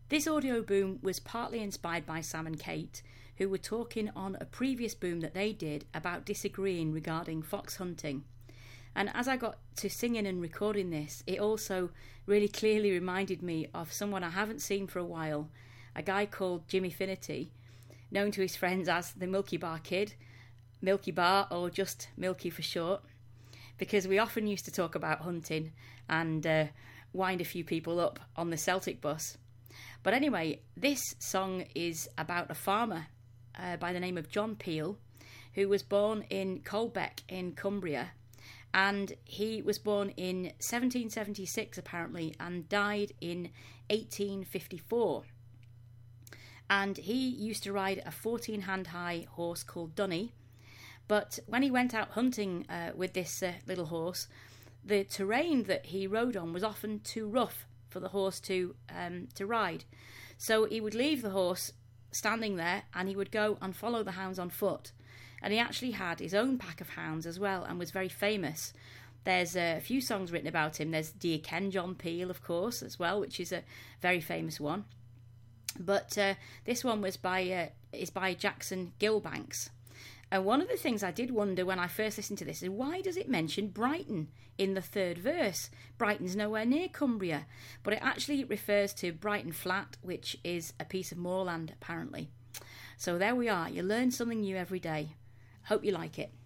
This audio boom was partly inspired by Sam and Kate, who were talking on a previous boom that they did about disagreeing regarding fox hunting. And as I got to singing and recording this, it also really clearly reminded me of someone I haven't seen for a while, a guy called Jimmy Finity, known to his friends as the Milky Bar Kid, Milky Bar, or just Milky for short, because we often used to talk about hunting and wind a few people up on the Celtic bus. But anyway, this song is about a farmer by the name of John Peel, who was born in Colbeck in Cumbria, and he was born in 1776 apparently and died in 1854. And he used to ride a 14-hand high horse called Dunny, but when he went out hunting with this little horse, the terrain that he rode on was often too rough for the horse to ride. So he would leave the horse standing there and he would go and follow the hounds on foot. And he actually had his own pack of hounds as well and was very famous. There's a few songs written about him. There's Do You Ken John Peel, of course, as well, which is a very famous one. But this one is by Jackson Gilbanks. And one of the things I did wonder when I first listened to this is, why does it mention Brighton in the third verse? Brighton's nowhere near Cumbria, but it actually refers to Brighton Flat, which is a piece of moorland apparently. So there we are, you learn something new every day. Hope you like it.